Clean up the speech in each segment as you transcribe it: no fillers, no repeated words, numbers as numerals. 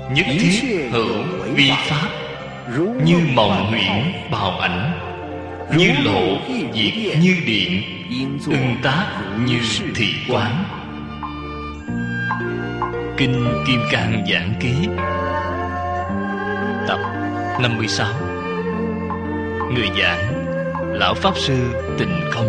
nhất thiết hữu vi pháp, như mộng huyễn bào ảnh, như lộ diệt như điện, ưng tác như thị quán. Kinh Kim Cang Giảng Ký, tập 56. Người giảng Lão Pháp Sư Tịnh Không.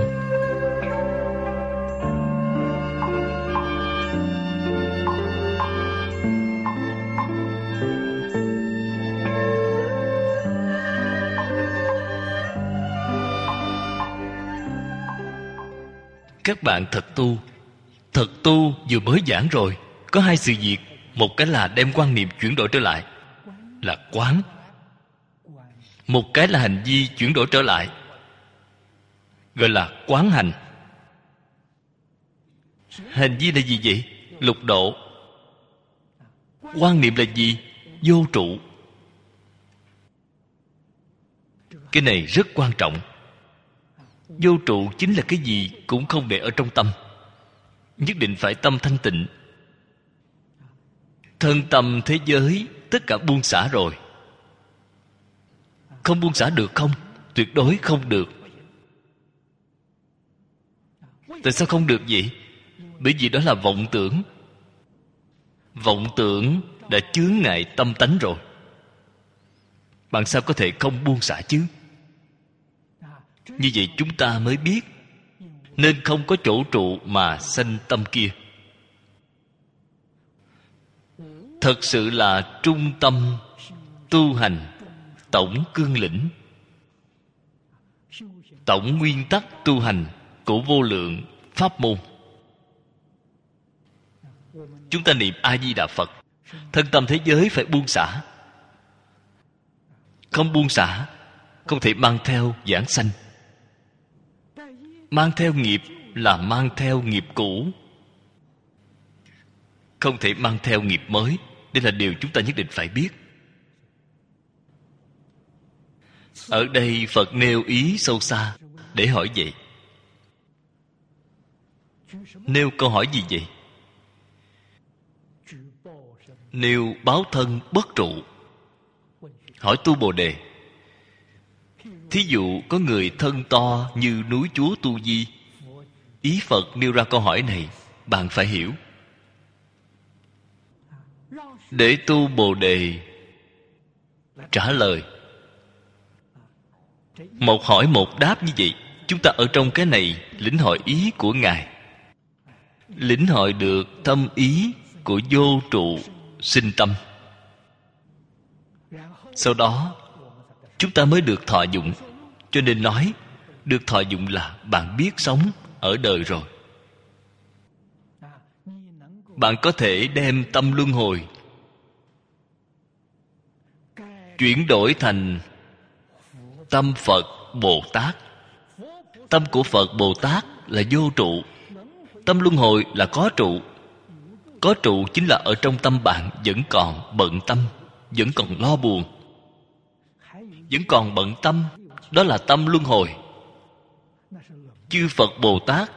Các bạn thật tu. Thật tu vừa mới giảng rồi. Có hai sự việc. Một cái là đem quan niệm chuyển đổi trở lại, là quán. Một cái là hành vi chuyển đổi trở lại, gọi là quán hành. Hành vi là gì vậy? Lục độ. Quan niệm là gì? Vô trụ. Cái này rất quan trọng. Vô trụ chính là cái gì cũng không để ở trong tâm. Nhất định phải tâm thanh tịnh. Thân tâm thế giới tất cả buông xả rồi. Không buông xả được không? Tuyệt đối không được. Tại sao không được vậy? Bởi vì đó là vọng tưởng. Vọng tưởng đã chướng ngại tâm tánh rồi. Bạn sao có thể không buông xả chứ? Như vậy chúng ta mới biết nên không có chỗ trụ mà sanh tâm kia. Thật sự là trung tâm tu hành, tổng cương lĩnh, tổng nguyên tắc tu hành của vô lượng pháp môn. Chúng ta niệm A Di Đà Phật, thân tâm thế giới phải buông xả. Không buông xả, không thể mang theo giảng sanh. Mang theo nghiệp là mang theo nghiệp cũ, không thể mang theo nghiệp mới. Đây là điều chúng ta nhất định phải biết. Ở đây Phật nêu ý sâu xa để hỏi vậy. Nêu câu hỏi gì vậy? Nêu báo thân bất trụ. Hỏi tu Bồ Đề. Thí dụ có người thân to như núi Chúa Tu Di. Ý Phật nêu ra câu hỏi này, bạn phải hiểu. Để tu Bồ Đề trả lời. Một hỏi một đáp như vậy, chúng ta ở trong cái này lĩnh hội ý của Ngài, lĩnh hội được thâm ý của vô trụ sinh tâm. Sau đó chúng ta mới được thọ dụng. Cho nên nói được thọ dụng là bạn biết sống ở đời rồi. Bạn có thể đem tâm luân hồi chuyển đổi thành tâm Phật Bồ Tát. Tâm của Phật Bồ Tát là vô trụ. Tâm luân hồi là có trụ. Có trụ chính là ở trong tâm bạn vẫn còn bận tâm, vẫn còn lo buồn, vẫn còn bận tâm. Đó là tâm luân hồi. Chư Phật Bồ Tát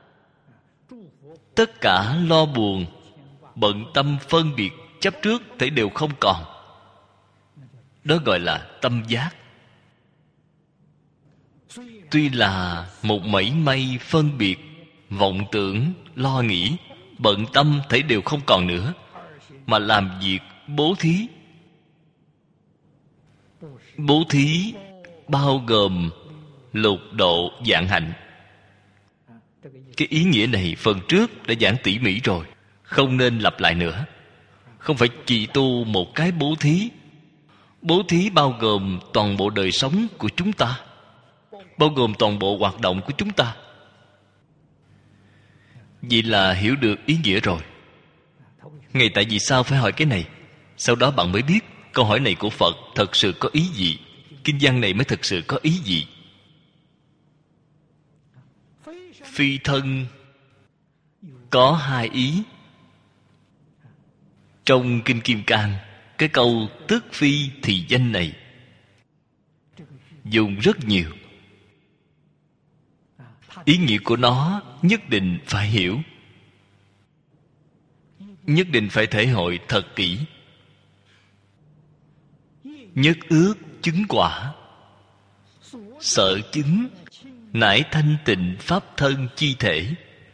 tất cả lo buồn, bận tâm, phân biệt, chấp trước thể đều không còn. Đó gọi là tâm giác. Tuy là một mảy may phân biệt, vọng tưởng, lo nghĩ, bận tâm thể đều không còn nữa, mà làm việc bố thí. Bố thí bao gồm lục độ vạn hạnh. Cái ý nghĩa này phần trước đã giảng tỉ mỉ rồi, không nên lặp lại nữa. Không phải chỉ tu một cái bố thí. Bố thí bao gồm toàn bộ đời sống của chúng ta, bao gồm toàn bộ hoạt động của chúng ta. Vậy là hiểu được ý nghĩa rồi. Ngay tại vì sao phải hỏi cái này? Sau đó bạn mới biết câu hỏi này của Phật thật sự có ý gì. Kinh văn này mới thật sự có ý gì. Phi thân có hai ý. Trong Kinh Kim Cang, cái câu tức phi thì danh này dùng rất nhiều. Ý nghĩa của nó nhất định phải hiểu, nhất định phải thể hội thật kỹ. nhất ước chứng quả. Sở chứng nải thanh tịnh pháp thân chi thể.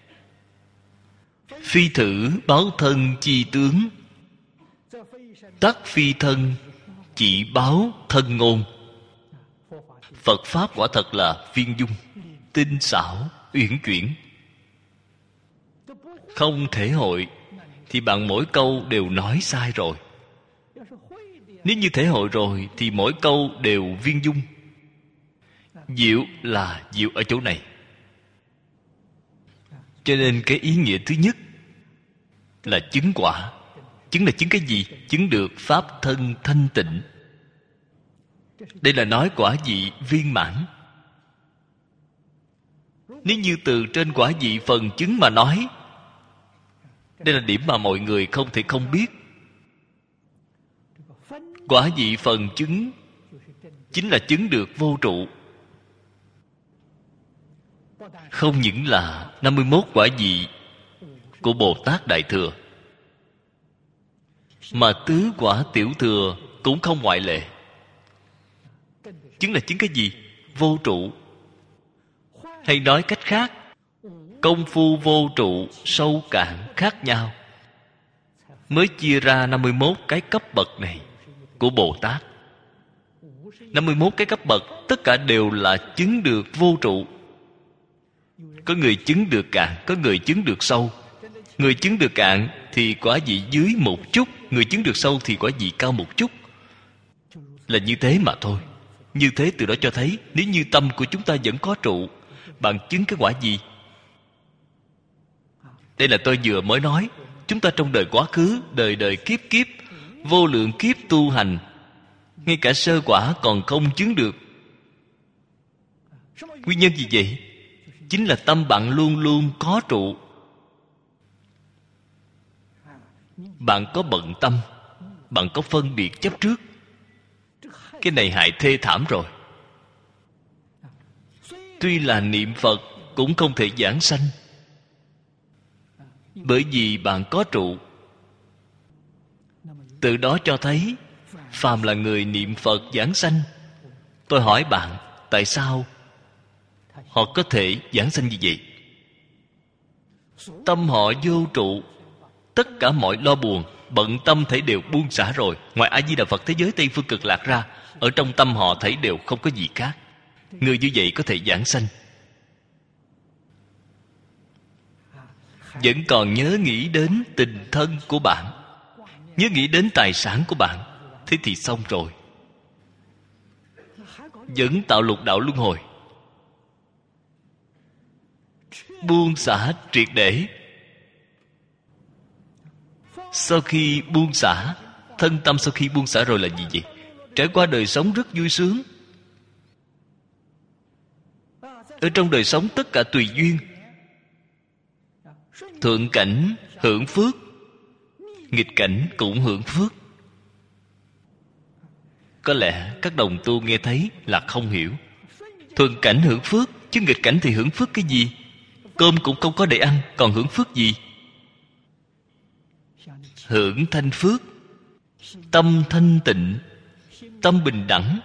Phi thử báo thân chi tướng. Tắc phi thân chỉ báo thân ngôn. Phật Pháp quả thật là viên dung, tinh xảo, uyển chuyển. Không thể hội thì bạn mỗi câu đều nói sai rồi. Nếu như thể hội rồi thì mỗi câu đều viên dung. Diệu là diệu ở chỗ này. Cho nên cái ý nghĩa thứ nhất là chứng quả. Chứng là chứng cái gì? Chứng được pháp thân thanh tịnh. Đây là nói quả vị viên mãn. Nếu như từ trên quả vị phần chứng mà nói, đây là điểm mà mọi người không thể không biết. Quả vị phần chứng chính là chứng được vô trụ. Không những là 51 quả vị của Bồ Tát Đại Thừa, mà tứ quả tiểu thừa cũng không ngoại lệ. Chứng là chứng cái gì? Vô trụ. Hay nói cách khác, công phu vô trụ sâu cạn khác nhau, mới chia ra 51 cái cấp bậc này của Bồ Tát. 51 cái cấp bậc tất cả đều là chứng được vô trụ. Có người chứng được cạn, có người chứng được sâu. Người chứng được cạn thì quả vị dưới một chút, người chứng được sâu thì quả vị cao một chút. Là như thế mà thôi. Như thế từ đó cho thấy, nếu như tâm của chúng ta vẫn có trụ, bạn chứng cái quả gì? Đây là tôi vừa mới nói. Chúng ta trong đời quá khứ, đời đời kiếp kiếp, vô lượng kiếp tu hành, ngay cả sơ quả còn không chứng được. Nguyên nhân gì vậy? Chính là tâm bạn luôn luôn có trụ. Bạn có bận tâm, bạn có phân biệt chấp trước. Cái này hại thê thảm rồi. Tuy là niệm Phật cũng không thể giảng sanh, bởi vì bạn có trụ. Từ đó cho thấy, phàm là người niệm Phật giảng sanh. Tôi hỏi bạn, tại sao họ có thể giảng sanh như vậy? Tâm họ vô trụ, tất cả mọi lo buồn, bận tâm thấy đều buông xả rồi. Ngoài A Di Đà Phật thế giới Tây Phương Cực Lạc ra, ở trong tâm họ thấy đều không có gì khác. Người như vậy có thể giảng sanh. Vẫn còn nhớ nghĩ đến tình thân của bạn, nhớ nghĩ đến tài sản của bạn, thế thì xong rồi. Vẫn tạo lục đạo luân hồi. Buông xả triệt để. Sau khi buông xả, thân tâm sau khi buông xả rồi là gì vậy? Trải qua đời sống rất vui sướng. Ở trong đời sống tất cả tùy duyên. Thuận cảnh hưởng phước, nghịch cảnh cũng hưởng phước. Có lẽ các đồng tu nghe thấy là không hiểu. Thuận cảnh hưởng phước, chứ nghịch cảnh thì hưởng phước cái gì? Cơm cũng không có để ăn, còn hưởng phước gì? Hưởng thanh phước, tâm thanh tịnh, tâm bình đẳng.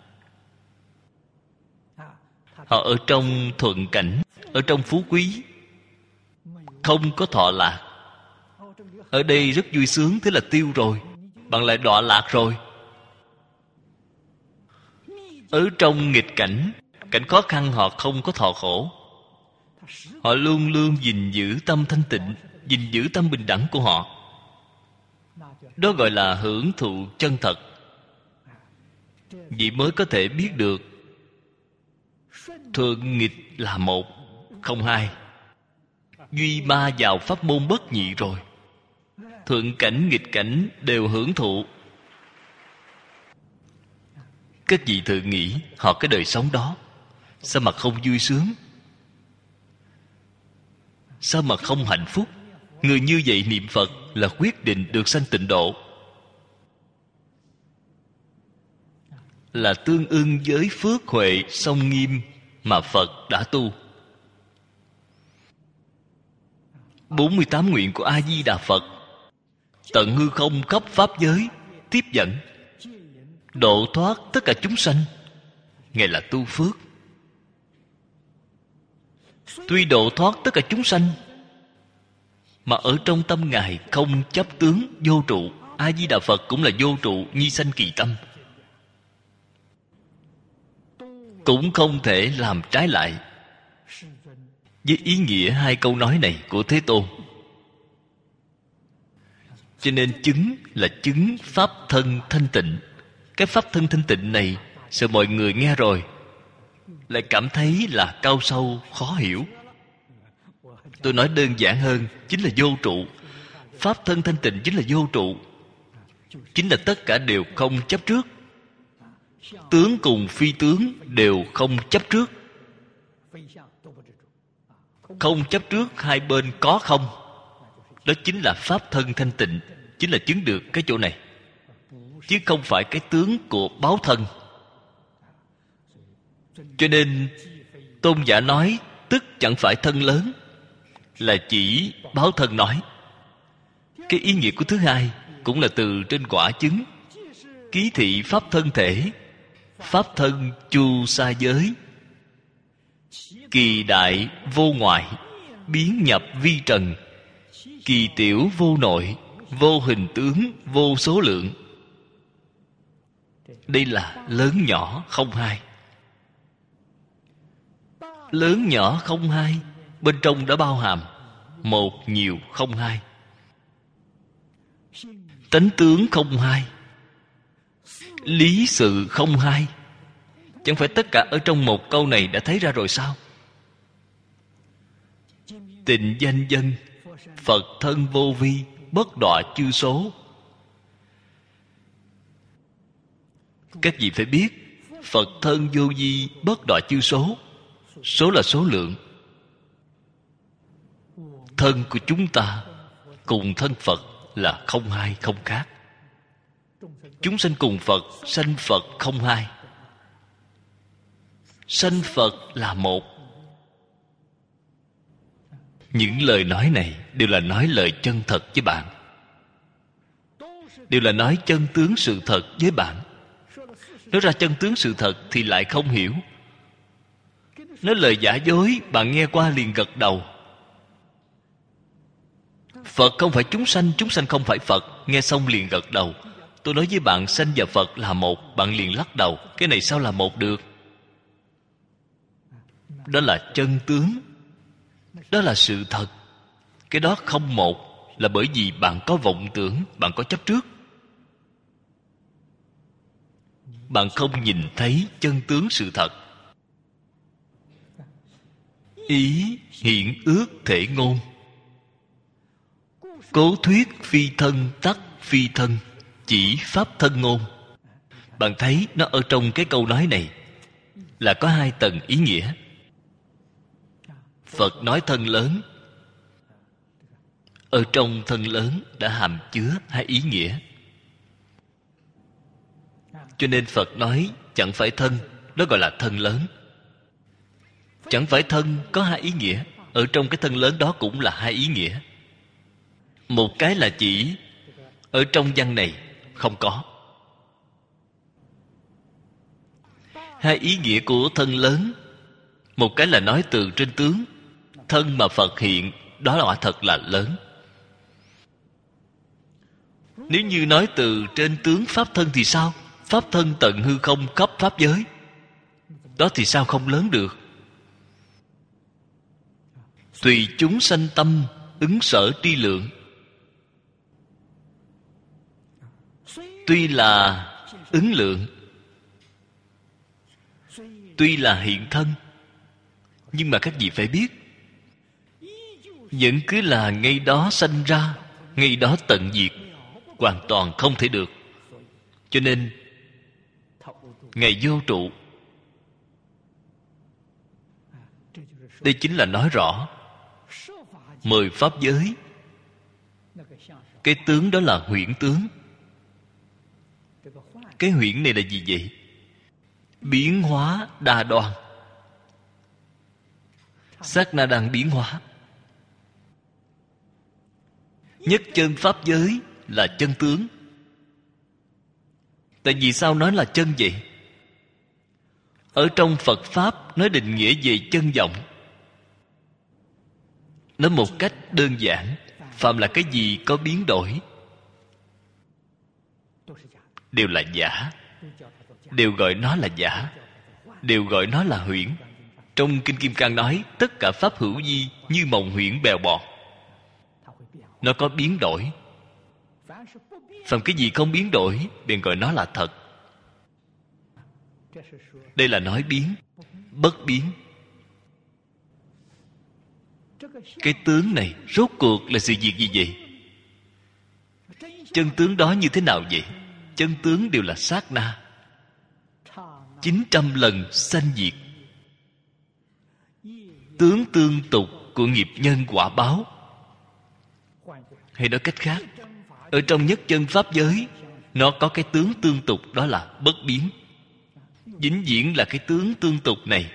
Họ ở trong thuận cảnh, ở trong phú quý, không có thọ lạc. Ở đây rất vui sướng, thế là tiêu rồi. Bạn lại đọa lạc rồi. Ở trong nghịch cảnh, cảnh khó khăn họ không có thọ khổ. Họ luôn luôn gìn giữ tâm thanh tịnh, gìn giữ tâm bình đẳng của họ. Đó gọi là hưởng thụ chân thật. Vậy mới có thể biết được thuận nghịch là một, không hai. Duy ma vào pháp môn bất nhị rồi. Thuận cảnh nghịch cảnh đều hưởng thụ. Các vị thử nghĩ họ cái đời sống đó, sao mà không vui sướng? Sao mà không hạnh phúc? Người như vậy niệm Phật là quyết định được sanh tịnh độ, là tương ưng với phước huệ song nghiêm mà Phật đã tu. 48 nguyện của A Di Đà Phật, tận hư không khắp pháp giới tiếp dẫn, độ thoát tất cả chúng sanh. Ngài là tu phước. Tuy độ thoát tất cả chúng sanh, mà ở trong tâm Ngài không chấp tướng, vô trụ. A Di Đà Phật cũng là vô trụ, nhi sanh kỳ tâm, cũng không thể làm trái lại với ý nghĩa hai câu nói này của Thế Tôn. Cho nên chứng là chứng pháp thân thanh tịnh. Cái pháp thân thanh tịnh này, sợ mọi người nghe rồi lại cảm thấy là cao sâu, khó hiểu. Tôi nói đơn giản hơn, chính là vô trụ. Pháp thân thanh tịnh chính là vô trụ, chính là tất cả đều không chấp trước. Tướng cùng phi tướng đều không chấp trước. Không chấp trước hai bên có không. Đó chính là pháp thân thanh tịnh, chính là chứng được cái chỗ này, chứ không phải cái tướng của báo thân. Cho nên tôn giả nói tức chẳng phải thân lớn, là chỉ báo thân nói. Cái ý nghĩa của thứ hai cũng là từ trên quả chứng. Ký thị pháp thân thể, pháp thân chu sa giới, kỳ đại vô ngoại, biến nhập vi trần, kỳ tiểu vô nội, vô hình tướng, vô số lượng. Đây là lớn nhỏ không hai. Lớn nhỏ không hai, bên trong đã bao hàm một nhiều không hai, tánh tướng không hai, lý sự không hai. Chẳng phải tất cả ở trong một câu này đã thấy ra rồi sao? Tịnh danh dân, Phật thân vô vi, bất đọa chư số. Các vị phải biết, Phật thân vô vi, bất đọa chư số. Số là số lượng. Thân của chúng ta cùng thân Phật là không hai không khác. Chúng sanh cùng Phật, sanh Phật không hai. Sanh Phật là một. Những lời nói này đều là nói lời chân thật với bạn, đều là nói chân tướng sự thật với bạn. Nói ra chân tướng sự thật thì lại không hiểu. Nói lời giả dối, bạn nghe qua liền gật đầu. Phật không phải chúng sanh không phải Phật, nghe xong liền gật đầu. Tôi nói với bạn sanh và Phật là một, bạn liền lắc đầu. Cái này sao là một được? Đó là chân tướng, đó là sự thật. Cái đó không một là bởi vì bạn có vọng tưởng, bạn có chấp trước. Bạn không nhìn thấy chân tướng sự thật. Ý hiện ước thể ngôn, cố thuyết phi thân tắc phi thân, chỉ pháp thân ngôn. Bạn thấy nó ở trong cái câu nói này là có hai tầng ý nghĩa. Phật nói thân lớn, ở trong thân lớn đã hàm chứa hai ý nghĩa. Cho nên Phật nói chẳng phải thân, đó gọi là thân lớn. Chẳng phải thân có hai ý nghĩa, ở trong cái thân lớn đó cũng là hai ý nghĩa. Một cái là chỉ, ở trong văn này không có. Hai ý nghĩa của thân lớn, một cái là nói từ trên tướng, thân mà Phật hiện, đó là quả thật là lớn. Nếu như nói từ trên tướng pháp thân thì sao? Pháp thân tận hư không khắp pháp giới, đó thì sao không lớn được? Tùy chúng sanh tâm, ứng sở tri lượng. Tuy là ứng lượng, tuy là hiện thân, nhưng mà các vị phải biết, vẫn cứ là ngay đó sanh ra, ngay đó tận diệt, hoàn toàn không thể được. Cho nên Ngài vô trụ. Đây chính là nói rõ 10 pháp giới. Cái tướng đó là huyễn tướng. Cái huyễn này là gì vậy? Biến hóa đa đoan. Sát na đang biến hóa. Nhất chân pháp giới là chân tướng. Tại vì sao nói là chân vậy? Ở trong Phật Pháp nói định nghĩa về chân vọng. Nói một cách đơn giản, phàm là cái gì có biến đổi đều là giả, đều gọi nó là giả, đều gọi nó là huyễn. Trong Kinh Kim Cang nói tất cả pháp hữu vi như mộng huyễn bèo bọt. Nó có biến đổi. Phàm cái gì không biến đổi便gọi nó là thật. Đây là nói biến, bất biến. Cái tướng này rốt cuộc là sự việc gì vậy? Chân tướng đó như thế nào vậy? Chân tướng đều là sát na, 900 lần sanh diệt, tướng tương tục của nghiệp nhân quả báo. Hay nói cách khác, ở trong nhất chân pháp giới, nó có cái tướng tương tục, đó là bất biến. Vĩnh viễn là cái tướng tương tục này.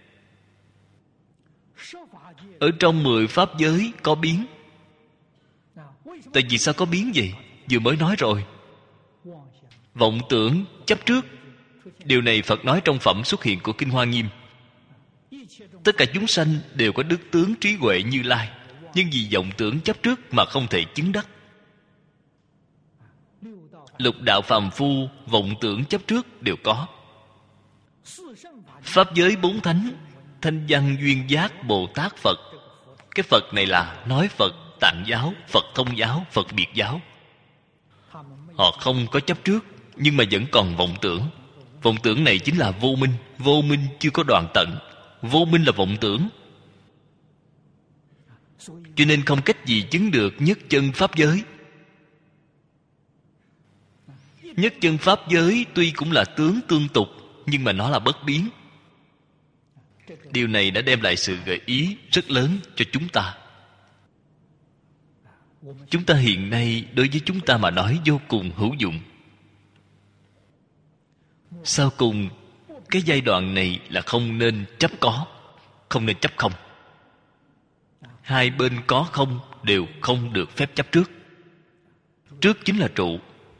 Ở trong 10 pháp giới có biến. Tại vì sao có biến vậy? Vừa mới nói rồi, vọng tưởng chấp trước. Điều này Phật nói trong phẩm xuất hiện của Kinh Hoa Nghiêm. Tất cả chúng sanh đều có đức tướng trí huệ Như Lai, nhưng vì vọng tưởng chấp trước mà không thể chứng đắc. Lục đạo phàm phu vọng tưởng chấp trước đều có. Pháp giới 4 thánh, Thanh Văn Duyên Giác Bồ Tát Phật. Cái Phật này là nói Phật Tạng giáo, Phật Thông giáo, Phật Biệt giáo. Họ không có chấp trước, nhưng mà vẫn còn vọng tưởng. Vọng tưởng này chính là vô minh. Vô minh chưa có đoạn tận. Vô minh là vọng tưởng. Cho nên không cách gì chứng được nhất chân pháp giới. Nhất chân pháp giới tuy cũng là tướng tương tục, nhưng mà nó là bất biến. Điều này đã đem lại sự gợi ý rất lớn cho chúng ta. Chúng ta hiện nay đối với chúng ta mà nói vô cùng hữu dụng. Sau cùng, cái giai đoạn này là không nên chấp có, không nên chấp không. Hai bên có không đều không được phép chấp trước. Trước chính là trụ.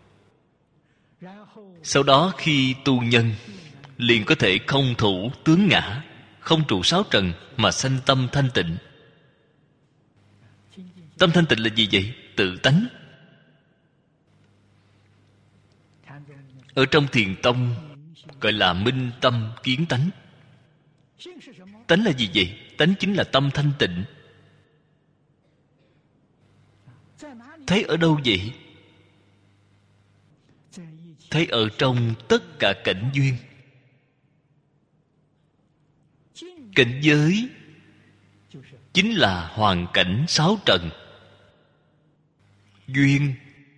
Sau đó khi tu nhân, liền có thể không thủ tướng ngã, không trụ sáu trần mà sanh tâm thanh tịnh. Tâm thanh tịnh là gì vậy? Tự tánh. Ở trong Thiền Tông gọi là minh tâm kiến tánh. Tánh là gì vậy? Tánh chính là tâm thanh tịnh. Thấy ở đâu vậy? Thấy ở trong tất cả cảnh duyên. Cảnh giới chính là hoàn cảnh sáu trần. Duyên.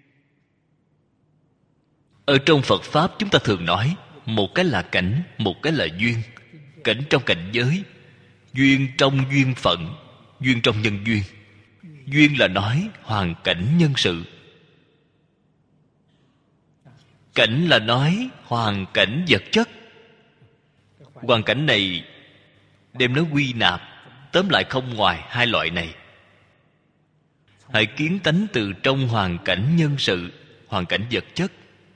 Ở trong Phật Pháp chúng ta thường nói, một cái là cảnh, một cái là duyên. Cảnh trong cảnh giới, duyên trong duyên phận, duyên trong nhân duyên. Duyên là nói hoàn cảnh nhân sự. Cảnh là nói hoàn cảnh vật chất. Hoàn cảnh này đem nó quy nạp, tóm lại không ngoài hai loại này. Hãy kiến tánh từ trong hoàn cảnh nhân sự, hoàn cảnh vật chất.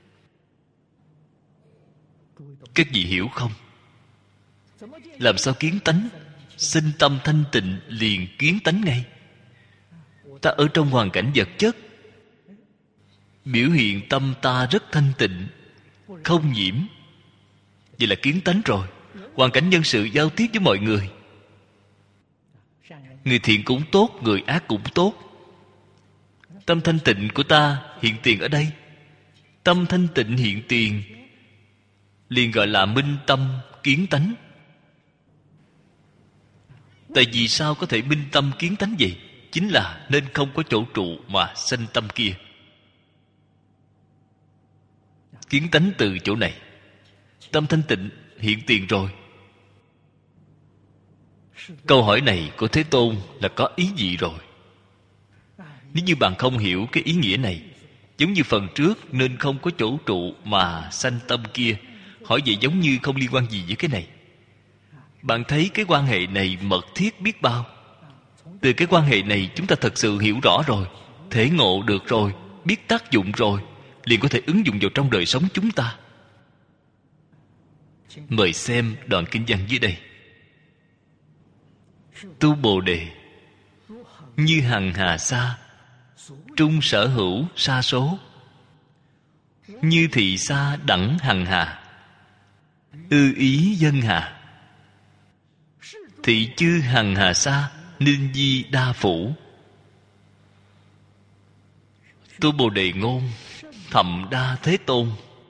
Các vị hiểu không? Làm sao kiến tánh? Sinh tâm thanh tịnh liền kiến tánh ngay. Ta ở trong hoàn cảnh vật chất, biểu hiện tâm ta rất thanh tịnh, không nhiễm. Vậy là kiến tánh rồi. Hoàn cảnh nhân sự giao tiếp với mọi người, người thiện cũng tốt, người ác cũng tốt. Tâm thanh tịnh của ta hiện tiền ở đây. Tâm thanh tịnh hiện tiền liền gọi là minh tâm kiến tánh. Tại vì sao có thể minh tâm kiến tánh vậy? Chính là nên không có chỗ trụ mà sanh tâm kia. Kiến tánh từ chỗ này. Tâm thanh tịnh hiện tiền rồi. Câu hỏi này của Thế Tôn là có ý gì rồi? Nếu như bạn không hiểu cái ý nghĩa này, giống như phần trước nên không có chỗ trụ mà sanh tâm kia, hỏi vậy giống như không liên quan gì với cái này. Bạn thấy cái quan hệ này mật thiết biết bao. Từ cái quan hệ này chúng ta thật sự hiểu rõ rồi, thể ngộ được rồi, biết tác dụng rồi, liền có thể ứng dụng vào trong đời sống chúng ta. Mời xem đoạn kinh văn dưới đây. Tu Bồ Đề như hằng hà sa, trung sở hữu sa số. Như thị sa đẳng hằng hà, ư ý dân hà. Thị chư hằng hà sa, ninh di đa phủ. Tu Bồ Đề ngôn, thậm đa thế tôn.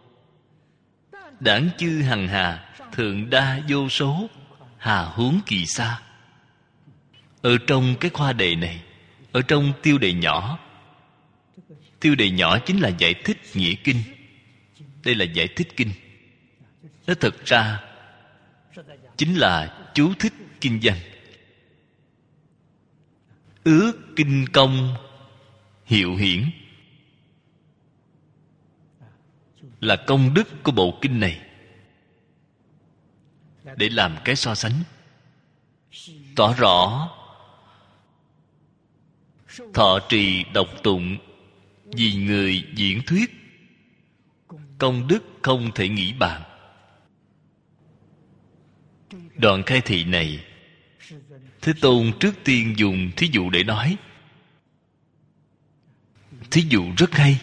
Đảng chư hằng hà, thượng đa vô số, hà huống kỳ sa. Ở trong cái khoa đề này, ở trong tiêu đề nhỏ, tiêu đề nhỏ chính là giải thích nghĩa kinh. Đây là giải thích kinh. Nó thực ra chính là chú thích kinh văn. Ước kinh công hiệu hiển, là công đức của bộ kinh này, để làm cái so sánh, tỏ rõ thọ trì đọc tụng vì người diễn thuyết, công đức không thể nghĩ bàn. Đoạn khai thị này, Thế Tôn trước tiên dùng thí dụ để nói. Thí dụ rất hay.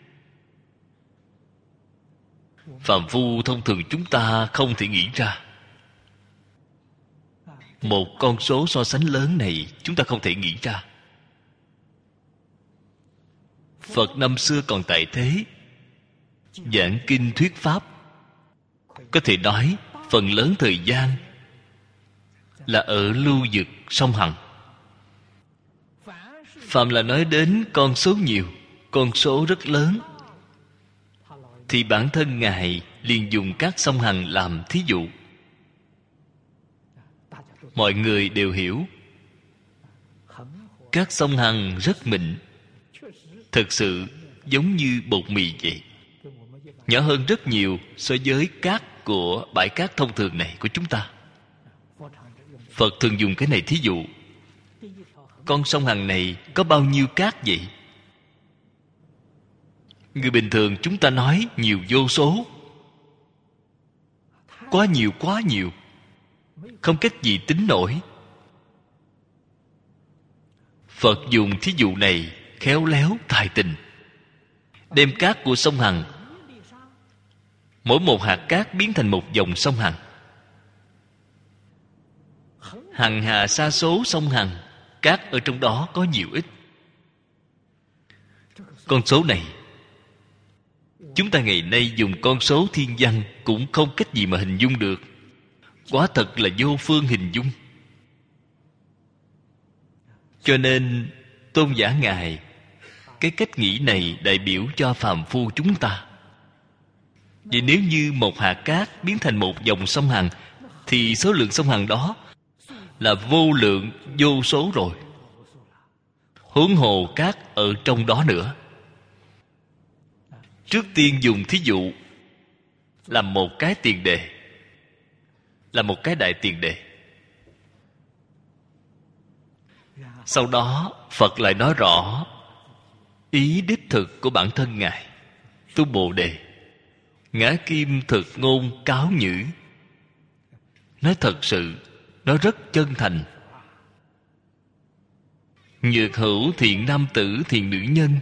Phàm phu thông thường chúng ta không thể nghĩ ra. Một con số so sánh lớn này chúng ta không thể nghĩ ra. Phật năm xưa còn tại thế, giảng kinh thuyết pháp, có thể nói phần lớn thời gian là ở lưu vực sông Hằng. Phạm là nói đến con số nhiều, con số rất lớn, thì bản thân Ngài liền dùng các sông Hằng làm thí dụ. Mọi người đều hiểu. Các sông Hằng rất mịn, thực sự giống như bột mì vậy, nhỏ hơn rất nhiều so với cát của bãi cát thông thường này của chúng ta. Phật thường dùng cái này thí dụ. Con sông Hằng này có bao nhiêu cát vậy? Người bình thường chúng ta nói nhiều vô số, quá nhiều, không cách gì tính nổi. Phật dùng thí dụ này khéo léo tài tình, đem cát của sông Hằng, mỗi một hạt cát biến thành một dòng sông Hằng. Hằng hà sa số sông Hằng, cát ở trong đó có nhiều ít. Con số này chúng ta ngày nay dùng con số thiên văn cũng không cách gì mà hình dung được. Quả thật là vô phương hình dung. Cho nên tôn giả Ngài, cái cách nghĩ này đại biểu cho phàm phu chúng ta. Vậy nếu như một hạt cát biến thành một dòng sông Hằng, thì số lượng sông Hằng đó là vô lượng vô số rồi, huống hồ cát ở trong đó nữa. Trước tiên dùng thí dụ làm một cái tiền đề, là một cái đại tiền đề. Sau đó Phật lại nói rõ ý đích thực của bản thân Ngài. Tu Bồ Đề ngã kim thực ngôn cáo nhữ, nói thật sự, nói rất chân thành. Nhược hữu thiện nam tử thiện nữ nhân,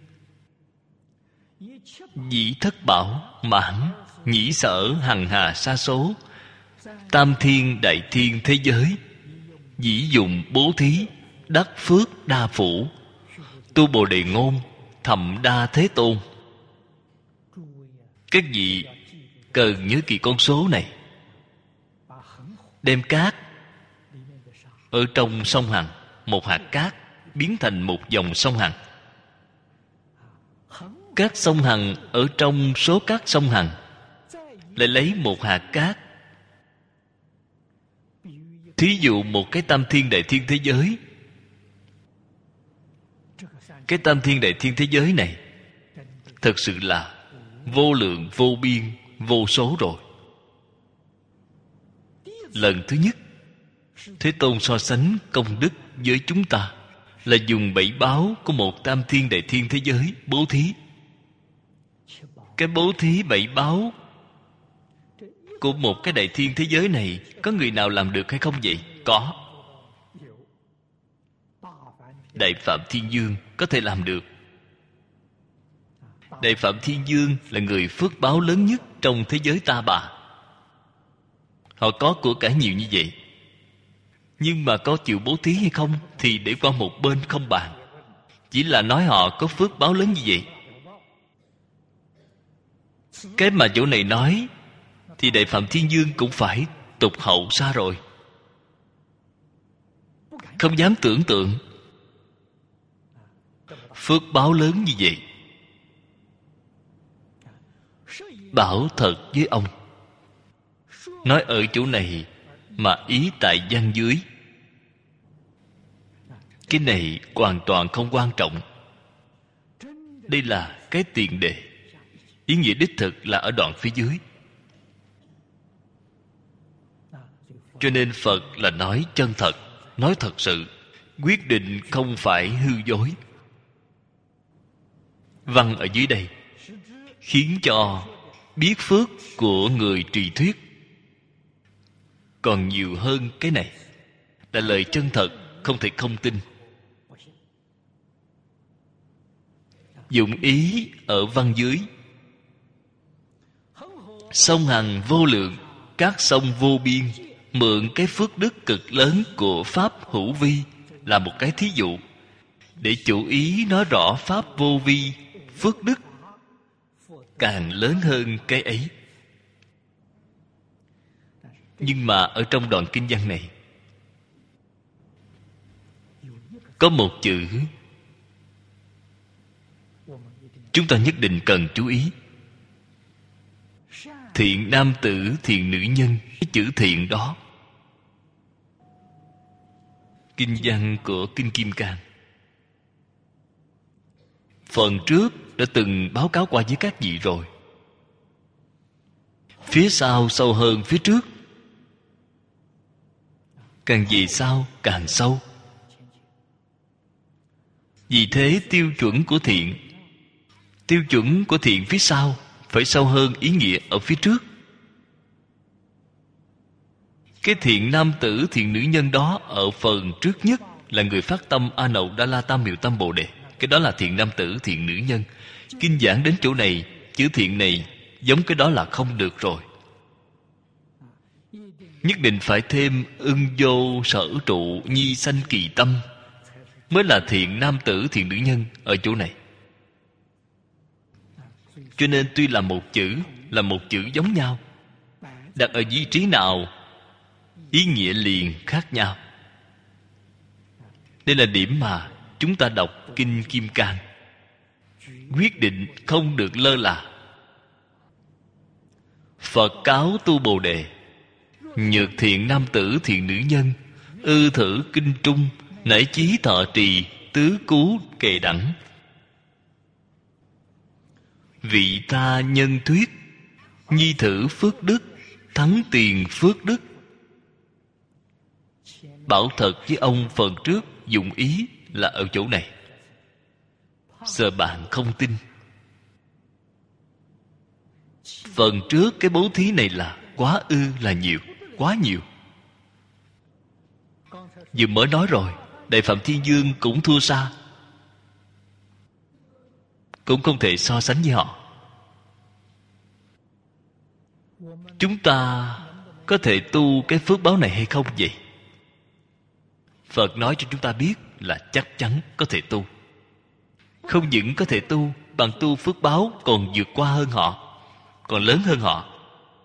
dĩ thất bảo mãn, nhĩ sở hằng hà sa số, tam thiên đại thiên thế giới, dĩ dụng bố thí, đắc phước đa phủ. Tu Bồ Đề ngôn, thậm đa thế tôn. Các vị cần nhớ kỹ con số này. Đem cát ở trong sông Hằng, một hạt cát biến thành một dòng sông Hằng. Các sông Hằng ở trong số các sông Hằng lại lấy một hạt cát, thí dụ một cái tam thiên đại thiên thế giới. Cái tam thiên đại thiên thế giới này thực sự là vô lượng vô biên vô số rồi. Lần thứ nhất Thế Tôn so sánh công đức với chúng ta là dùng 7 báo của một tam thiên đại thiên thế giới bố thí. Cái bố thí 7 báo của một cái đại thiên thế giới này, có người nào làm được hay không vậy? Có. Đại Phạm Thiên Dương có thể làm được. Đại Phạm Thiên Dương là người phước báo lớn nhất trong thế giới ta bà. Họ có của cải nhiều như vậy, nhưng mà có chịu bố thí hay không thì để qua một bên không bàn. Chỉ là nói họ có phước báo lớn như vậy. Cái mà chỗ này nói thì Đại Phạm Thiên Dương cũng phải tụt hậu xa rồi. Không dám tưởng tượng phước báo lớn như vậy. Bảo thật với ông, nói ở chỗ này mà ý tại văn dưới, cái này hoàn toàn không quan trọng. Đây là cái tiền đề. Ý nghĩa đích thực là ở đoạn phía dưới. Cho nên Phật là nói chân thật, nói thật sự, quyết định không phải hư dối. Văn ở dưới đây khiến cho biết phước của người trì thuyết còn nhiều hơn cái này. Là lời chân thật, không thể không tin. Dụng ý ở văn dưới: sông Hằng vô lượng, các sông vô biên, mượn cái phước đức cực lớn của Pháp hữu vi là một cái thí dụ, để chủ ý nói rõ Pháp vô vi, phước đức càng lớn hơn cái ấy. Nhưng mà ở trong đoạn kinh văn này có một chữ chúng ta nhất định cần chú ý. Thiện nam tử, thiện nữ nhân. Cái chữ thiện đó, kinh văn của Kinh Kim Cang phần trước đã từng báo cáo qua với các vị rồi. Phía sau sâu hơn phía trước, càng về sau càng sâu. Vì thế tiêu chuẩn của thiện, tiêu chuẩn của thiện phía sau phải sâu hơn ý nghĩa ở phía trước. Cái thiện nam tử, thiện nữ nhân đó ở phần trước nhất là người phát tâm A Nậu Đa La Tam Miệu Tâm Bồ Đề. Cái đó là thiện nam tử, thiện nữ nhân. Kinh giảng đến chỗ này, chữ thiện này giống cái đó là không được rồi. Nhất định phải thêm ưng vô sở trụ nhi sanh kỳ tâm mới là thiện nam tử, thiện nữ nhân ở chỗ này. Cho nên tuy là một chữ giống nhau, đặt ở vị trí nào ý nghĩa liền khác nhau. Đây là điểm mà chúng ta đọc Kinh Kim Cang quyết định không được lơ là. Phật cáo tu Bồ Đề: nhược thiện nam tử, thiện nữ nhân, ư thử kinh trung, nảy chí thọ trì, tứ cú kề đẳng. Vị ta nhân thuyết, nhi thử phước đức, thắng tiền phước đức. Bảo thật với ông phần trước dụng ý là ở chỗ này. Sợ bạn không tin. Phần trước cái bố thí này là quá ư là nhiều, quá nhiều. Vừa mới nói rồi, Đại Phạm Thiên Dương cũng thua xa, cũng không thể so sánh với họ. Chúng ta có thể tu cái phước báo này hay không vậy? Phật nói cho chúng ta biết là chắc chắn có thể tu. Không những có thể tu, bằng tu phước báo còn vượt qua hơn họ, còn lớn hơn họ.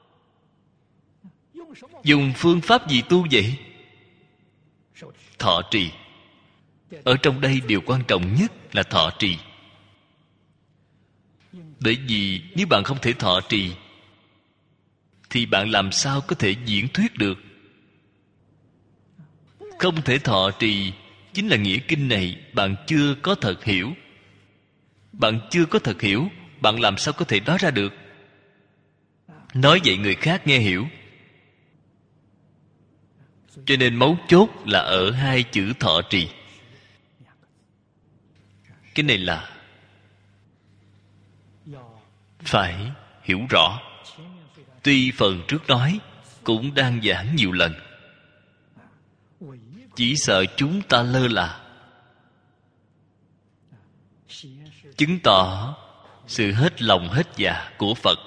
Dùng phương pháp gì tu vậy? Thọ trì. Ở trong đây điều quan trọng nhất là thọ trì. Bởi vì nếu bạn không thể thọ trì thì bạn làm sao có thể diễn thuyết được? Không thể thọ trì chính là nghĩa kinh này bạn chưa có thật hiểu. Bạn chưa có thật hiểu, bạn làm sao có thể nói ra được? Nói vậy người khác nghe hiểu. Cho nên mấu chốt là ở hai chữ thọ trì. Cái này là phải hiểu rõ. Tuy phần trước nói cũng đang giảng nhiều lần, chỉ sợ chúng ta lơ là, chứng tỏ sự hết lòng hết dạ của Phật.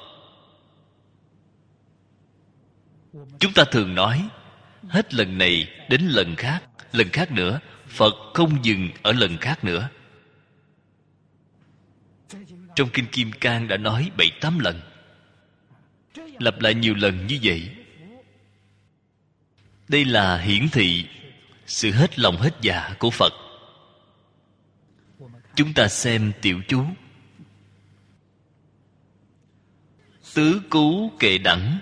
Chúng ta thường nói hết lần này đến lần khác nữa. Phật không dừng ở lần khác nữa. Trong Kinh Kim Cang đã nói 7-8 lần, lặp lại nhiều lần như vậy. Đây là hiển thị sự hết lòng hết dạ của Phật. Chúng ta xem tiểu chú: tứ cứu kệ đẳng,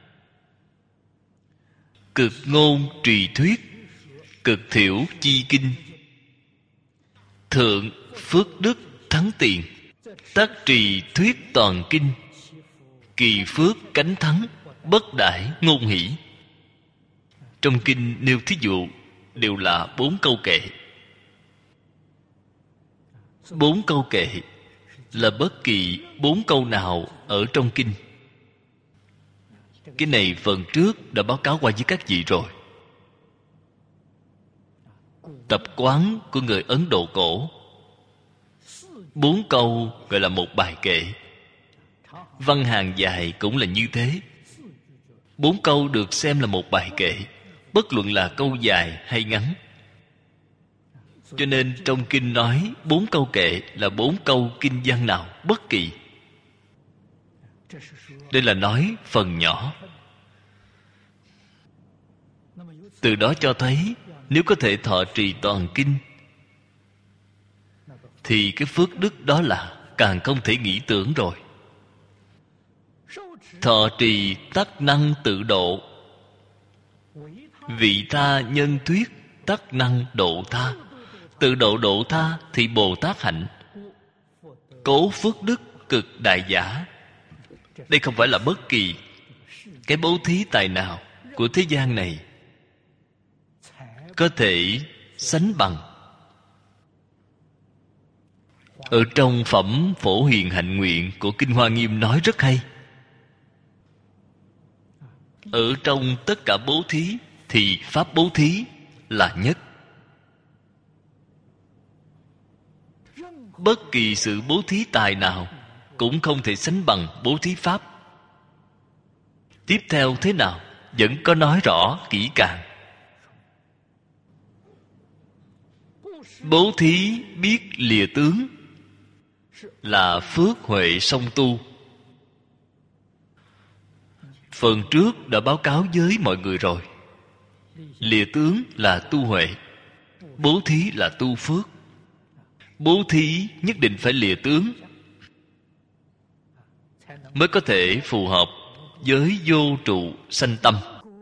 cực ngôn trì thuyết, cực thiểu chi kinh, thượng phước đức thắng tiền, tác trì thuyết toàn kinh, kỳ phước cánh thắng, bất đãi ngôn hỷ. Trong kinh nêu thí dụ đều là 4 câu kệ. 4 câu kệ là bất kỳ 4 câu nào ở trong kinh. Cái này phần trước đã báo cáo qua với các vị rồi. Tập quán của người Ấn Độ cổ, 4 câu gọi là một bài kệ. Văn hàng dài cũng là như thế. 4 câu được xem là một bài kệ, bất luận là câu dài hay ngắn. Cho nên trong kinh nói 4 câu kệ là 4 câu kinh văn nào bất kỳ. Đây là nói phần nhỏ. Từ đó cho thấy nếu có thể thọ trì toàn kinh thì cái phước đức đó là càng không thể nghĩ tưởng rồi. Thọ trì tắc năng tự độ, vị tha nhân thuyết tắc năng độ tha. Tự độ độ tha thì Bồ Tát hạnh, cố phước đức cực đại giả. Đây không phải là bất kỳ cái bố thí tài nào của thế gian này có thể sánh bằng. Ở trong phẩm Phổ Hiền Hạnh Nguyện của Kinh Hoa Nghiêm nói rất hay. Ở trong tất cả bố thí thì pháp bố thí là nhất. Bất kỳ sự bố thí tài nào cũng không thể sánh bằng bố thí pháp. Tiếp theo thế nào vẫn có nói rõ kỹ càng. Bố thí biết lìa tướng là phước huệ song tu. Phần trước đã báo cáo với mọi người rồi. Lìa tướng là tu huệ, bố thí là tu phước. Bố thí nhất định phải lìa tướng mới có thể phù hợp với vô trụ sanh tâm.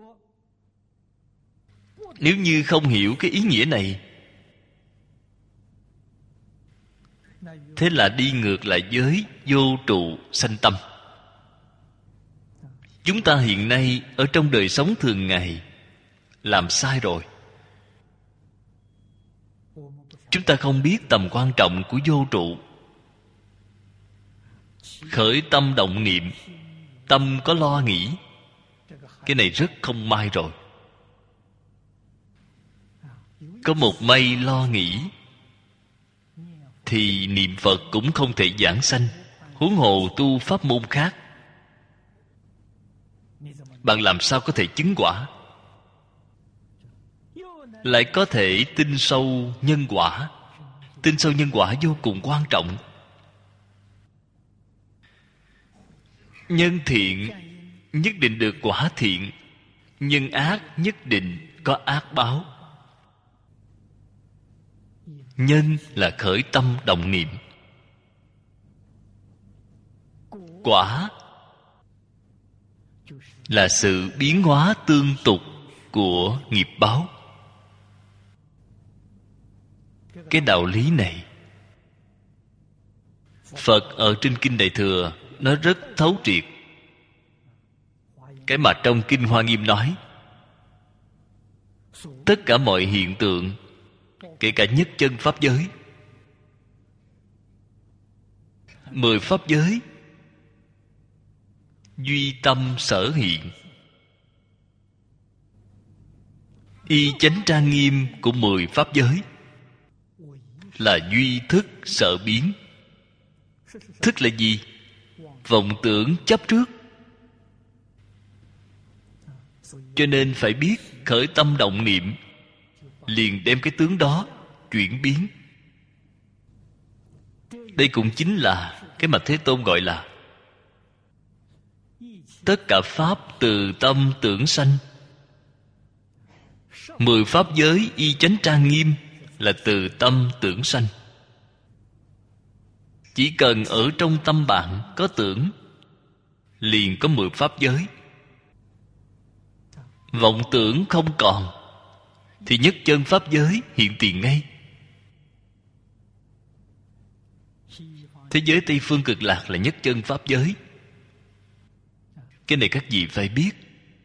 Nếu như không hiểu cái ý nghĩa này, thế là đi ngược lại với vô trụ sanh tâm. Chúng ta hiện nay ở trong đời sống thường ngày làm sai rồi. Chúng ta không biết tầm quan trọng của vô trụ. Khởi tâm động niệm, tâm có lo nghĩ, cái này rất không may rồi. Có một may lo nghĩ thì niệm Phật cũng không thể giảng sanh, huống hồ tu pháp môn khác. Bạn làm sao có thể chứng quả, lại có thể tin sâu nhân quả? Tin sâu nhân quả vô cùng quan trọng. Nhân thiện nhất định được quả thiện, nhân ác nhất định có ác báo. Nhân là khởi tâm động niệm, quả là sự biến hóa tương tục của nghiệp báo. Cái đạo lý này Phật ở trên Kinh Đại Thừa nói rất thấu triệt. Cái mà trong Kinh Hoa Nghiêm nói, tất cả mọi hiện tượng, kể cả nhất chân pháp giới, 10 pháp giới, duy tâm sở hiện. Y chánh trang nghiêm của 10 pháp giới là duy thức sở biến. Thức là gì? Vọng tưởng chấp trước. Cho nên phải biết khởi tâm động niệm, liền đem cái tướng đó chuyển biến. Đây cũng chính là cái mà Thế Tôn gọi là tất cả pháp từ tâm tưởng sanh. 10 pháp giới y chánh trang nghiêm là từ tâm tưởng sanh. Chỉ cần ở trong tâm bạn có tưởng, liền có 10 pháp giới. Vọng tưởng không còn, thì nhất chân pháp giới hiện tiền ngay. Thế giới Tây Phương Cực Lạc là nhất chân pháp giới. Cái này các vị phải biết.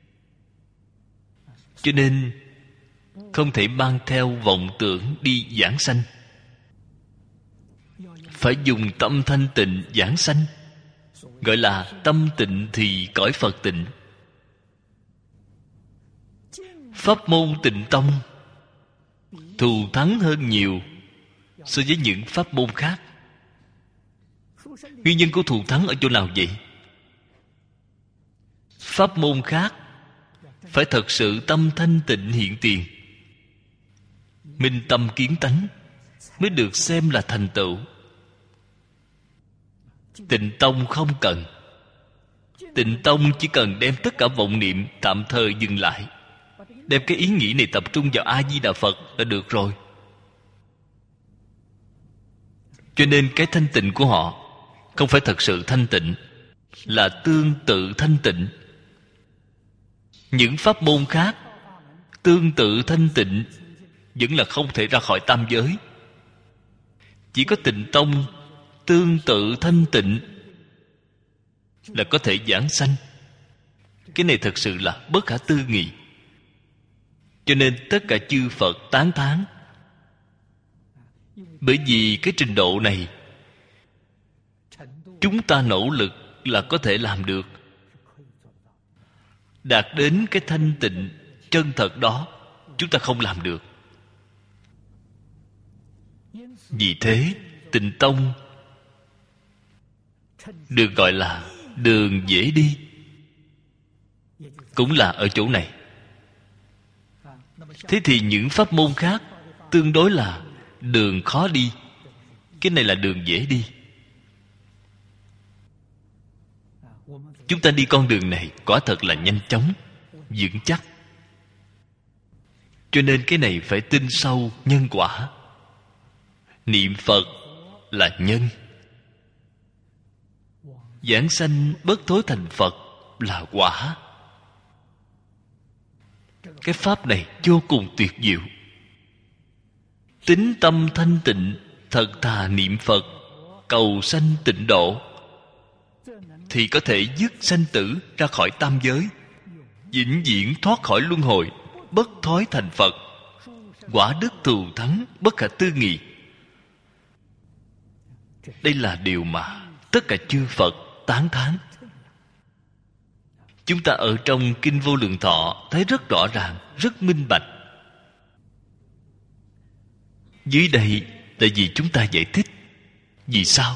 Cho nên không thể mang theo vọng tưởng đi giảng sanh. Phải dùng tâm thanh tịnh giảng sanh, gọi là tâm tịnh thì cõi Phật tịnh. Pháp môn Tịnh Tông thù thắng hơn nhiều so với những pháp môn khác. Nguyên nhân của thù thắng ở chỗ nào vậy? Pháp môn khác phải thật sự tâm thanh tịnh hiện tiền, minh tâm kiến tánh, mới được xem là thành tựu. Tịnh Tông không cần. Tịnh Tông chỉ cần đem tất cả vọng niệm tạm thời dừng lại, đem cái ý nghĩ này tập trung vào A-di-đà Phật là được rồi. Cho nên cái thanh tịnh của họ không phải thật sự thanh tịnh, là tương tự thanh tịnh. Những pháp môn khác tương tự thanh tịnh vẫn là không thể ra khỏi tam giới. Chỉ có Tịnh Tông tương tự thanh tịnh là có thể giảng sanh. Cái này thật sự là bất khả tư nghị. Cho nên tất cả chư Phật tán thán. Bởi vì cái trình độ này chúng ta nỗ lực là có thể làm được. Đạt đến cái thanh tịnh chân thật đó, chúng ta không làm được. Vì thế Tịnh Tông được gọi là đường dễ đi, cũng là ở chỗ này. Thế thì những pháp môn khác tương đối là đường khó đi. Cái này là đường dễ đi. Chúng ta đi con đường này quả thật là nhanh chóng, vững chắc. Cho nên cái này phải tin sâu nhân quả. Niệm Phật là nhân, giảng sanh bất thối thành Phật là quả. Cái pháp này vô cùng tuyệt diệu. Tín tâm thanh tịnh, thật thà niệm Phật, cầu sanh tịnh độ, thì có thể dứt sanh tử ra khỏi tam giới, vĩnh viễn thoát khỏi luân hồi, bất thối thành Phật. Quả đức thù thắng bất khả tư nghị. Đây là điều mà tất cả chư Phật tán thán. Chúng ta ở trong Kinh Vô Lượng Thọ thấy rất rõ ràng, rất minh bạch. Dưới đây là vì chúng ta giải thích. Vì sao?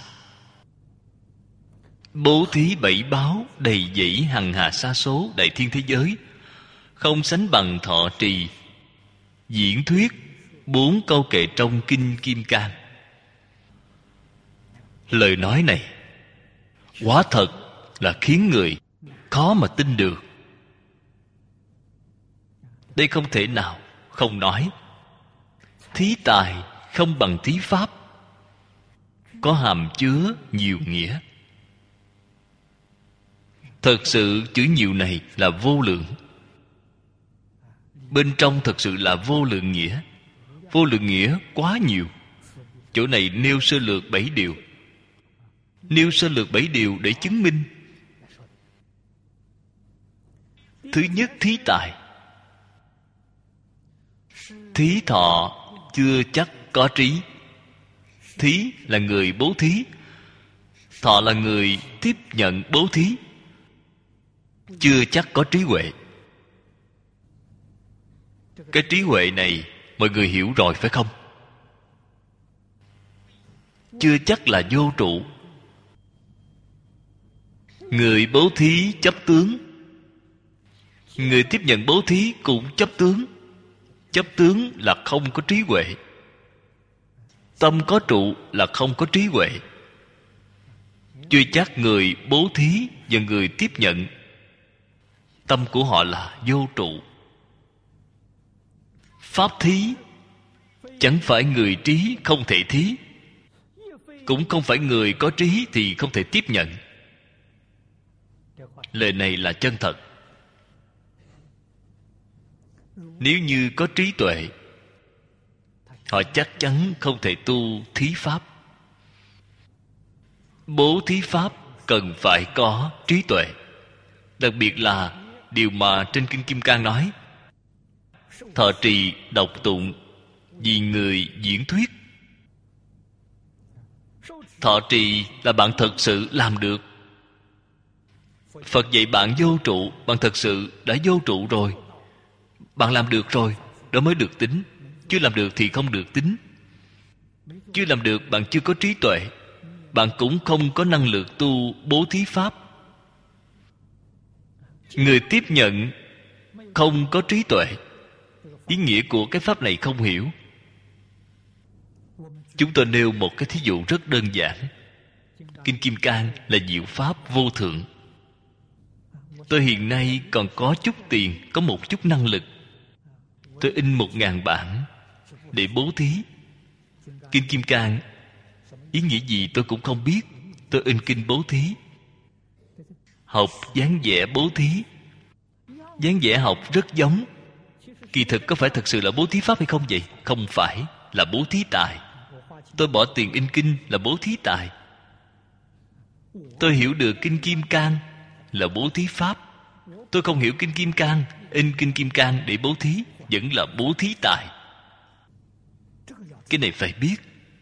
Bố thí bảy báo đầy dẫy hằng hà sa số đại thiên thế giới, không sánh bằng thọ trì diễn thuyết 4 câu kệ trong Kinh Kim Cang. Lời nói này quả thật là khiến người khó mà tin được. Đây không thể nào không nói. Thí tài không bằng thí pháp, có hàm chứa nhiều nghĩa. Thật sự chữ nhiều này là vô lượng. Bên trong thật sự là vô lượng nghĩa. Vô lượng nghĩa quá nhiều. Chỗ này nêu sơ lược 7 điều. Nêu sơ lược 7 điều để chứng minh. Thứ nhất, thí tài. Thí thọ chưa chắc có trí. Thí là người bố thí, thọ là người tiếp nhận bố thí. chưa chắc có trí huệ. Cái trí huệ này mọi người hiểu rồi phải không? Chưa chắc là vô trụ. Người bố thí chấp tướng, người tiếp nhận bố thí cũng chấp tướng. Chấp tướng là không có trí huệ. Tâm có trụ là không có trí huệ. Chưa chắc người bố thí và người tiếp nhận tâm của họ là vô trụ. Pháp thí chẳng phải người trí không thể thí, cũng không phải người có trí thì không thể tiếp nhận. Lời này là chân thật. Nếu như có trí tuệ, họ chắc chắn không thể tu thí pháp. Bố thí pháp cần phải có trí tuệ. Đặc biệt là điều mà trên Kinh Kim Cang nói: thọ trì đọc tụng vì người diễn thuyết. Thọ trì là bạn thật sự làm được. Phật dạy bạn vô trụ, bạn thật sự đã vô trụ rồi. Bạn làm được rồi, đó mới được tính. Chưa làm được thì không được tính. Chưa làm được, bạn chưa có trí tuệ, bạn cũng không có năng lực tu bố thí pháp. Người tiếp nhận không có trí tuệ, ý nghĩa của cái pháp này không hiểu. Chúng tôi nêu một cái thí dụ rất đơn giản. Kinh Kim Cang là diệu pháp vô thượng. Tôi hiện nay còn có chút tiền, có một chút năng lực. Tôi in 1000 bản để bố thí. Kinh Kim Cang ý nghĩa gì tôi cũng không biết. Tôi in kinh bố thí. Học dáng vẽ bố thí. Dáng vẽ học rất giống. Kỳ thực có phải thật sự là bố thí pháp hay không vậy? Không phải, là bố thí tài. Tôi bỏ tiền in kinh là bố thí tài. Tôi hiểu được Kinh Kim Cang là bố thí pháp. Tôi không hiểu Kinh Kim Cang, in Kinh Kim Cang để bố thí vẫn là bố thí tài. Cái này phải biết.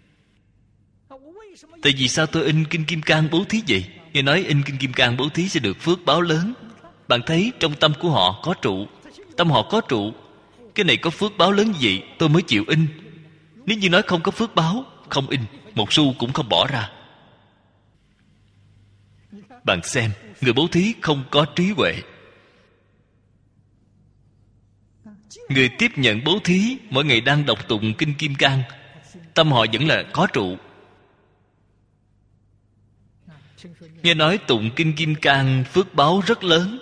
Tại vì sao tôi in Kinh Kim Cang bố thí vậy? Nghe nói in Kinh Kim Cang bố thí sẽ được phước báo lớn. Bạn thấy trong tâm của họ có trụ. Tâm họ có trụ. Cái này có phước báo lớn như vậy tôi mới chịu in. Nếu như nói không có phước báo, không in, một xu cũng không bỏ ra. Bạn xem, người bố thí không có trí huệ. Người tiếp nhận bố thí mỗi ngày đang đọc tụng Kinh Kim Cang, tâm họ vẫn là có trụ. Nghe nói tụng Kinh Kim Cang phước báo rất lớn.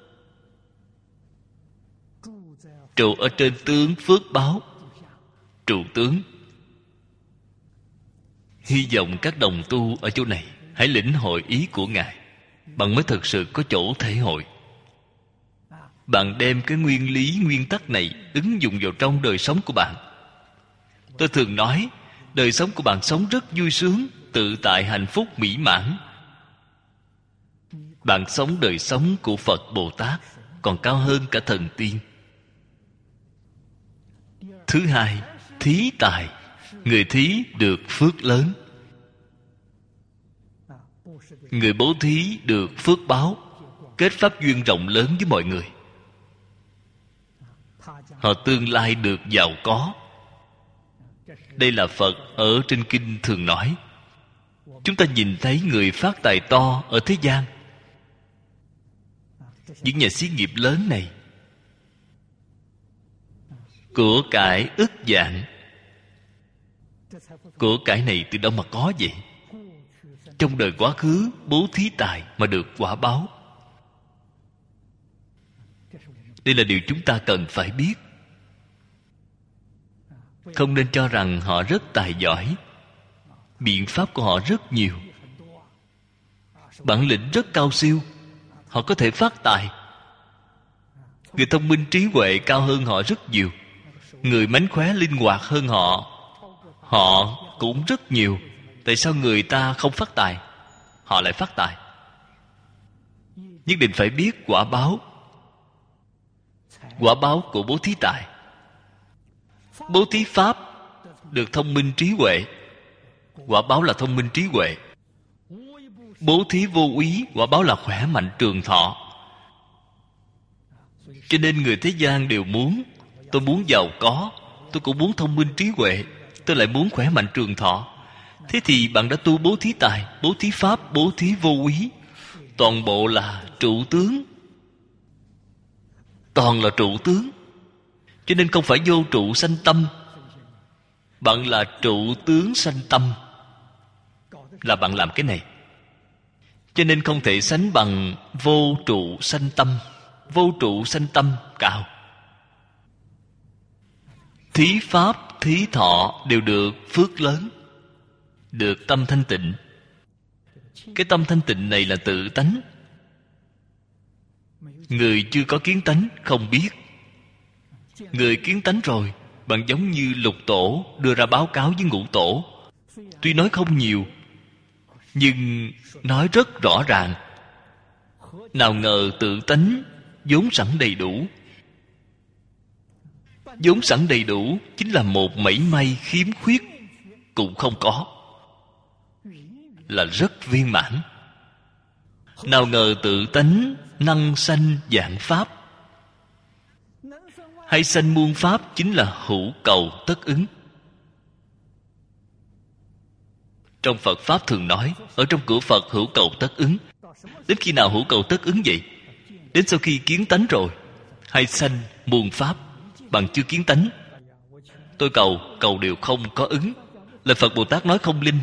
Trụ ở trên tướng phước báo, trụ tướng. Hy vọng các đồng tu ở chỗ này hãy lĩnh hội ý của Ngài, bạn mới thực sự có chỗ thể hội. Bạn đem cái nguyên lý, nguyên tắc này ứng dụng vào trong đời sống của bạn. Tôi thường nói, đời sống của bạn sống rất vui sướng, tự tại, hạnh phúc, mỹ mãn. Bạn sống đời sống của Phật Bồ Tát còn cao hơn cả thần tiên. Thứ hai, thí tài. Người thí được phước lớn. Người bố thí được phước báo, kết pháp duyên rộng lớn với mọi người. Họ tương lai được giàu có. Đây là Phật ở trên kinh thường nói. Chúng ta nhìn thấy người phát tài to ở thế gian. Những nhà xí nghiệp lớn này, của cải ức vạn. Của cải này từ đâu mà có vậy? Trong đời quá khứ bố thí tài mà được quả báo. Đây là điều chúng ta cần phải biết. Không nên cho rằng họ rất tài giỏi. Biện pháp của họ rất nhiều. Bản lĩnh rất cao siêu. Họ có thể phát tài. Người thông minh trí huệ cao hơn họ rất nhiều. Người mánh khóe linh hoạt hơn họ, họ cũng rất nhiều. Tại sao người ta không phát tài, họ lại phát tài? Nhất định phải biết quả báo. Quả báo của bố thí tài. Bố thí pháp được thông minh trí huệ, quả báo là thông minh trí huệ. Bố thí vô úy, quả báo là khỏe mạnh trường thọ. Cho nên người thế gian đều muốn: tôi muốn giàu có, tôi cũng muốn thông minh trí huệ, tôi lại muốn khỏe mạnh trường thọ. Thế thì bạn đã tu bố thí tài, bố thí pháp, bố thí vô úy, toàn bộ là trụ tướng. Toàn là trụ tướng. Cho nên không phải vô trụ sanh tâm. Bạn là trụ tướng sanh tâm, là bạn làm cái này. Cho nên không thể sánh bằng vô trụ sanh tâm. Vô trụ sanh tâm cao. Thí pháp, thí thọ đều được phước lớn, được tâm thanh tịnh. Cái tâm thanh tịnh này là tự tánh. Người chưa có kiến tánh không biết. Người kiến tánh rồi, bạn giống như lục tổ đưa ra báo cáo với ngũ tổ. Tuy nói không nhiều, nhưng nói rất rõ ràng. Nào ngờ tự tánh vốn sẵn đầy đủ. Vốn sẵn đầy đủ chính là một mảy may khiếm khuyết cũng không có, là rất viên mãn. Nào ngờ tự tánh năng sanh vạn pháp. Hay sanh muôn pháp chính là hữu cầu tất ứng. Trong Phật Pháp thường nói, ở trong cửa Phật hữu cầu tất ứng. Đến khi nào hữu cầu tất ứng vậy? Đến sau khi kiến tánh rồi. Hay sanh muôn pháp, bằng chưa kiến tánh. Tôi cầu đều không có ứng. Lời Phật Bồ Tát nói không linh.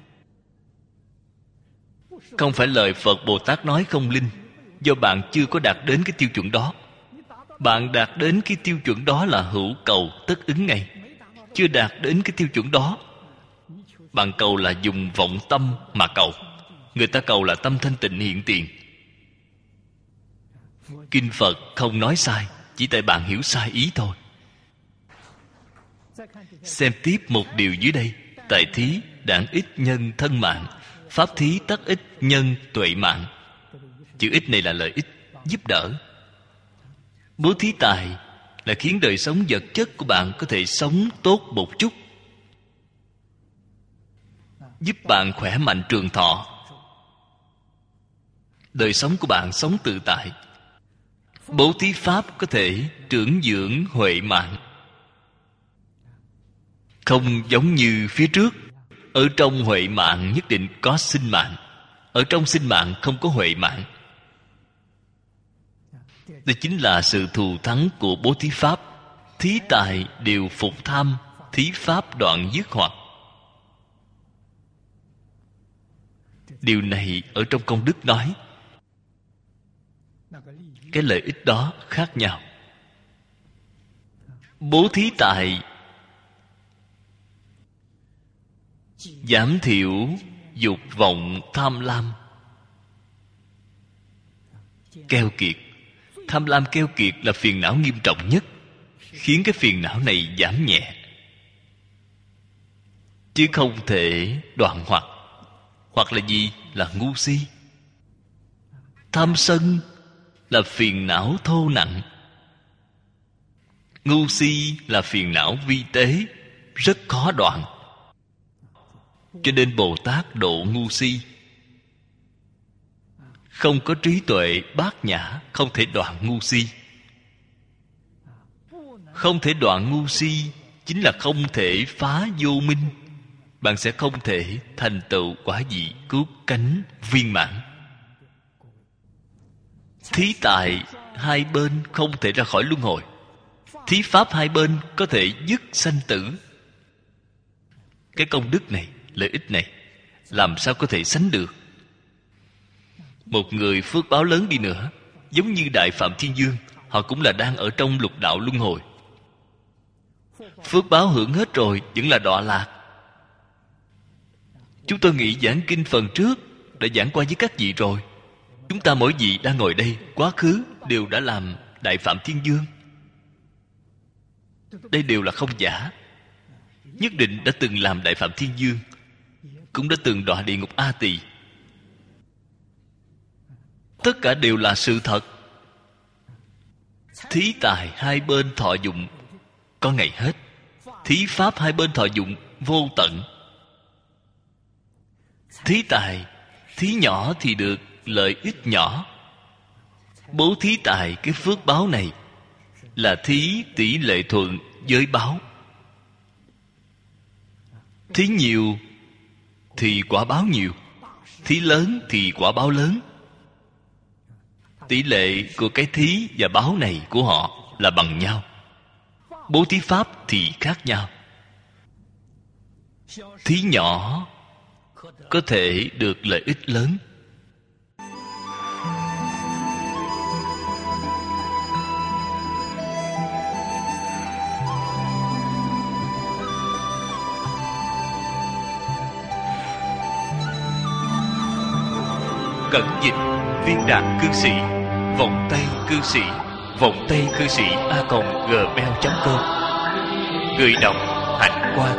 Không phải lời Phật Bồ Tát nói không linh, do bạn chưa có đạt đến cái tiêu chuẩn đó. Bạn đạt đến cái tiêu chuẩn đó là hữu cầu tất ứng ngay. Chưa đạt đến cái tiêu chuẩn đó, bạn cầu là dùng vọng tâm mà cầu. Người ta cầu là tâm thanh tịnh hiện tiền. Kinh Phật không nói sai, chỉ tại bạn hiểu sai ý thôi. Xem tiếp một điều dưới đây. Tại thí đản ích nhân thân mạng, pháp thí tắc ích nhân tuệ mạng. Chữ ích này là lợi ích, giúp đỡ. Bố thí tài là khiến đời sống vật chất của bạn có thể sống tốt một chút, giúp bạn khỏe mạnh trường thọ. Đời sống của bạn sống tự tại. Bố thí pháp có thể trưởng dưỡng huệ mạng. Không giống như phía trước, ở trong huệ mạng nhất định có sinh mạng, ở trong sinh mạng không có huệ mạng. Đây chính là sự thù thắng của bố thí pháp. Thí tài đều phục tham, thí pháp đoạn dứt hoặc. Điều này ở trong công đức nói. Cái lợi ích đó khác nhau. Bố thí tài giảm thiểu dục vọng tham lam keo kiệt. Tham lam keo kiệt là phiền não nghiêm trọng nhất, khiến cái phiền não này giảm nhẹ, chứ không thể đoạn hoặc. Hoặc là gì? Là ngu si. Tham sân là phiền não thô nặng. Ngu si là phiền não vi tế, rất khó đoạn. Cho nên Bồ Tát độ ngu si. Không có trí tuệ bát nhã, không thể đoạn ngu si. Không thể đoạn ngu si chính là không thể phá vô minh. Bạn sẽ không thể thành tựu quả vị cứu cánh viên mãn. Thí tài hai bên không thể ra khỏi luân hồi. Thí pháp hai bên có thể dứt sanh tử. Cái công đức này, lợi ích này làm sao có thể sánh được? Một người phước báo lớn đi nữa, giống như Đại Phạm Thiên Dương, họ cũng là đang ở trong lục đạo luân hồi. Phước báo hưởng hết rồi vẫn là đọa lạc. Chúng tôi nghĩ giảng kinh phần trước đã giảng qua với các vị rồi. Chúng ta mỗi vị đang ngồi đây, quá khứ đều đã làm Đại Phạm Thiên Dương. Đây đều là không giả. Nhất định đã từng làm Đại Phạm Thiên Dương, cũng đã từng đọa địa ngục A Tỳ. Tất cả đều là sự thật. Thí tài hai bên thọ dụng có ngày hết. Thí pháp hai bên thọ dụng vô tận. Thí tài, thí nhỏ thì được lợi ích nhỏ. Bố thí tại cái phước báo này là thí tỷ lệ thuận với báo. Thí nhiều thì quả báo nhiều, thí lớn thì quả báo lớn. Tỷ lệ của cái thí và báo này của họ là bằng nhau. Bố thí pháp thì khác nhau. Thí nhỏ có thể được lợi ích lớn. Cẩn dịch Viên Đạt Cư Sĩ, Vọng Tây Cư Sĩ, Vọng Tây Cư Sĩ @gmail.com. Người đọc Hạnh Quang.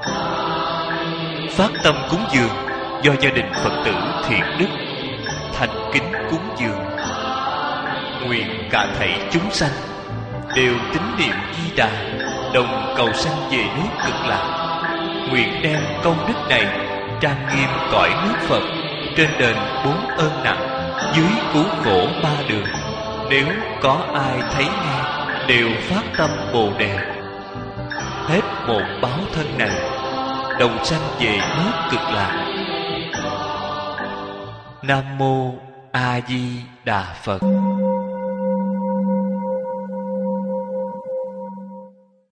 Phát tâm cúng dường do gia đình Phật tử Thiện Đức thành kính cúng dường. Nguyện cả thảy chúng sanh đều tín niệm Di Đà, đồng cầu sanh về nước Cực Lạc. Nguyện đem công đức này trang nghiêm cõi nước Phật, trên đền 4 ơn nặng, dưới cứu khổ 3 đường. Nếu có ai thấy nghe đều phát tâm Bồ Đề, hết một báo thân này đồng sanh về nước Cực Lạc. Nam mô A Di Đà Phật.